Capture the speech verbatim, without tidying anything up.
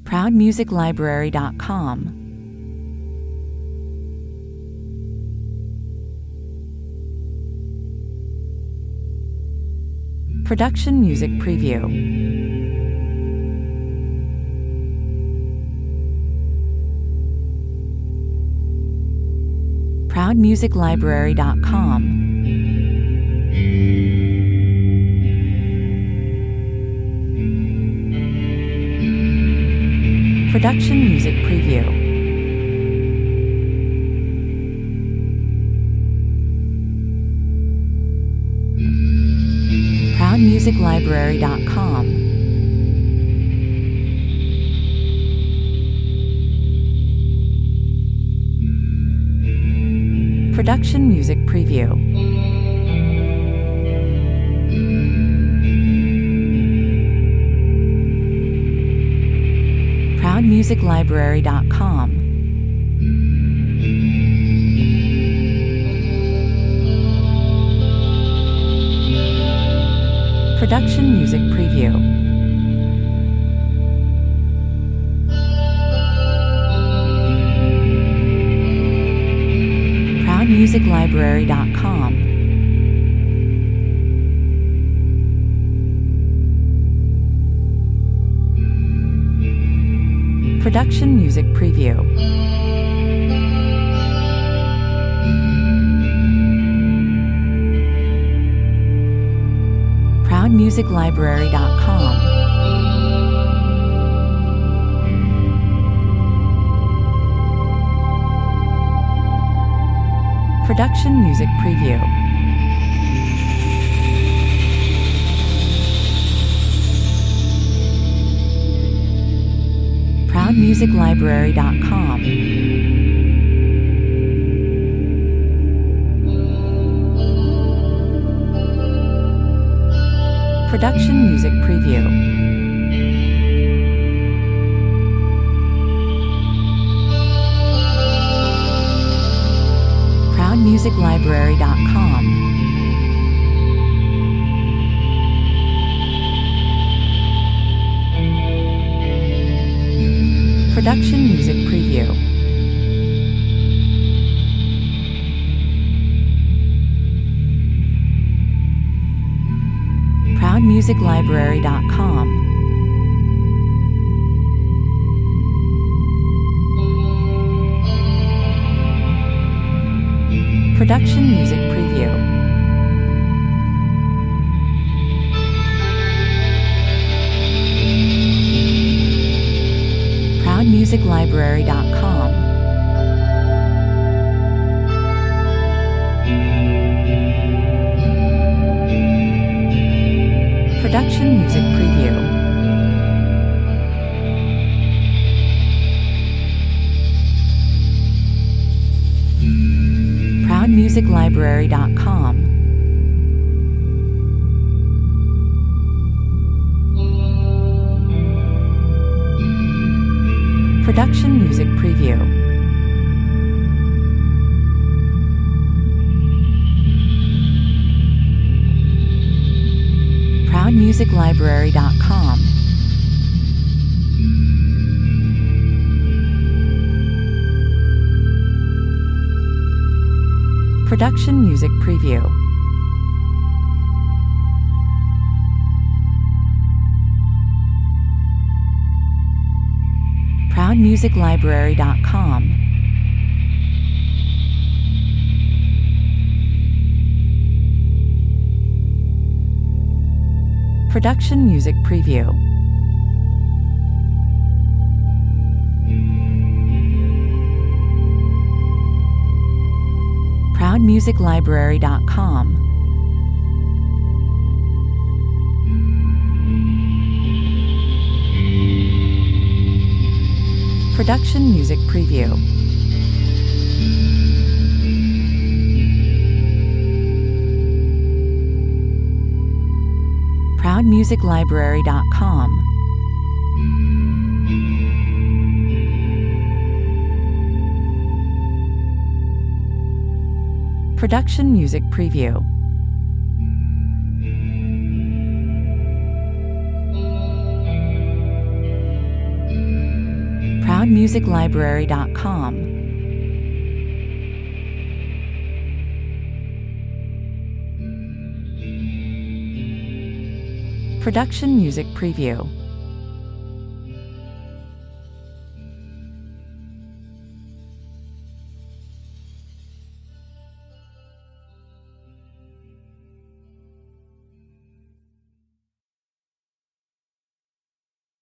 proud music library dot com. Production Music Preview. proud music library dot com. Production Music Preview. proud music library dot com. Production Music Preview. proud music library dot com. Production Music Preview. proud music library dot com. Production Music Preview. proud music library dot com. Production Music Preview. proud music library dot com. Production Music Preview. proud music library dot com. Production Music Preview. proud music library dot com. Production Music Preview. proud music library dot com. Production Music Preview. proud music library dot com. Production Music Preview. proud music library dot com. Production Music Preview. proud music library dot com. Production Music Preview. proud music library dot com. Production Music Preview. proud music library dot com. Production Music Preview. music library dot com. Production Music Preview.